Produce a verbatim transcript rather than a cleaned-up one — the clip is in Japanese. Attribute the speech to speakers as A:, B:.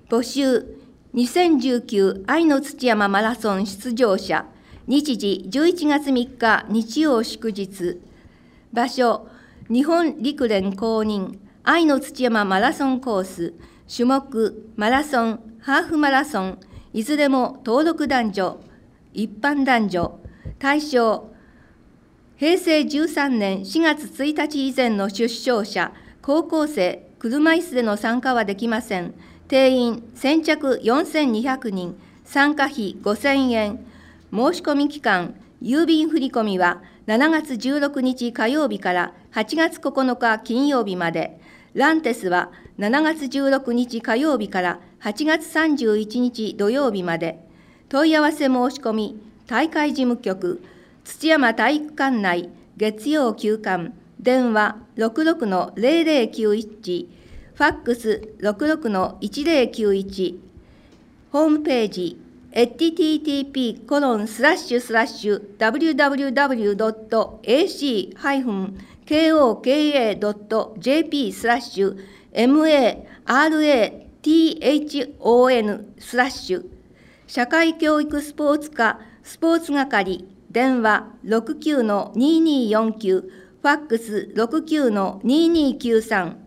A: 募集にせんじゅうきゅう愛の土山マラソン出場者、日時じゅういちがつみっか日曜祝日、場所日本陸連公認愛の土山マラソンコース、種目マラソン、ハーフマラソン、いずれも登録男女、一般男女、対象へいせいじゅうさんねんしがつついたち以前の出生者、高校生、車椅子での参加はできません。定員先着よんせんにひゃくにん、参加費ごせんえん。申し込み期間、郵便振込はしちがつじゅうろくにち火曜日からはちがつここのか金曜日まで。ランテスはしちがつじゅうろくにち火曜日からはちがつさんじゅういちにち土曜日まで。問い合わせ申し込み、大会事務局、土山体育館内、月曜休館、電話 ろくろくのゼロゼロきゅういち、ファックス ろくろくのいちゼロきゅういち、ホームページ、エイチティーティーティーピーコロンスラッシュスラッシュダブリューダブリューダブリュードットエーシーケーオーケーエードットジェーピースラッシュエムエーアールエーティーエイチオーエヌスラッシュ社会教育スポーツ課スポーツ係、電話 ろくきゅうのにーにーよんきゅう、ファックス ろくきゅうのにーにーきゅうさん。